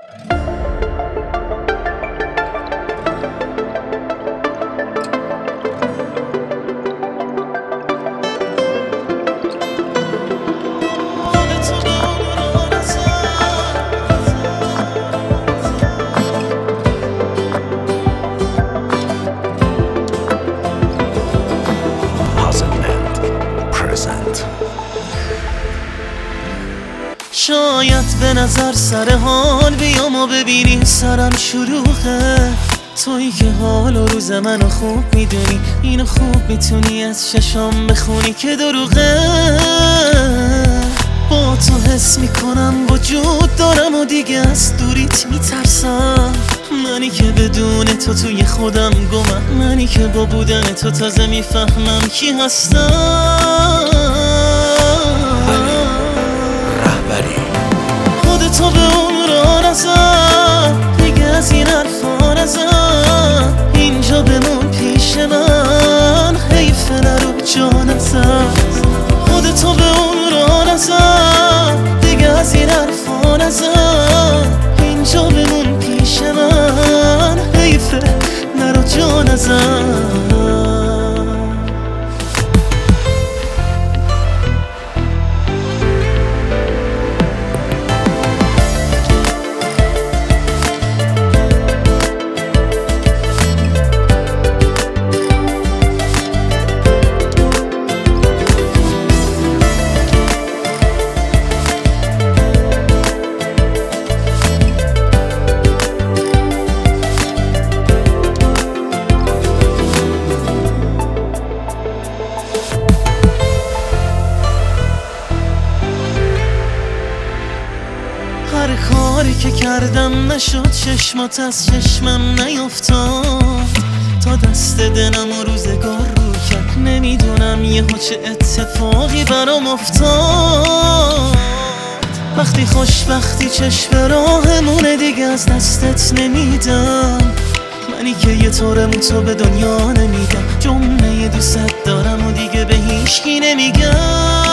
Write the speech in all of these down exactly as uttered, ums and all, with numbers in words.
شاید به نظر سر حال بیام و ببینی سرم شلوغه، تویی که حال و روز منو خوب میدونی، اینو خوب میتونی از چشام بخونی که دروغه. با تو حس میکنم وجود دارم و دیگه از دوریت میترسم، منی که بدون تو توی خودم گمم، منی که با بودن تو تازه میفهمم کی هستم. خودتو به اون را نزن، دیگه از این حرفا نزن، اینجا بمون پیش من، حیفه نرو جا نزن. خودتو به اون را نزن، دیگه از این حرفا نزن، اینجا بمون پیش من، حیفه نرو جا نزن. هر کاری که کردم نشد، چشمات از چشمم نیفتاد، تا دست دلم و روزگار رو کرد، نمیدونم یهو چه اتفاقی برام افتاد. وقتی خوشبختی چشم راهمونه، دیگه از دستت نمیدم، منی که یه طورمون تو به دنیا نمیدم، جمله دوست دارم و دیگه به هیچکی نمیگم.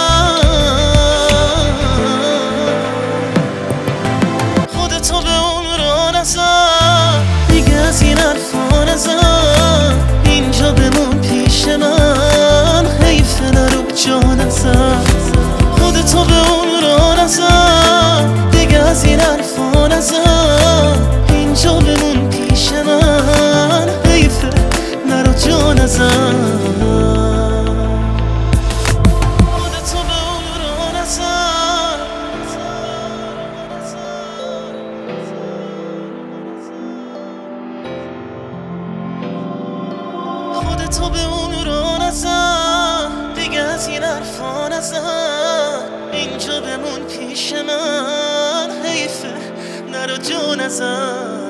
دیگه از این حرفا نزن، اینجا بمون پیش من، حیفه نرو جا نزن. خودتو به اون را نزن، دیگه از این حرفا نزن، اینجا بمون پیش من، حیفه نرو جا نزن. خودتو به اون را نزن، دیگه از این حرفا نزن، اینجا بمون پیش من، حیفه نرو جا نزن.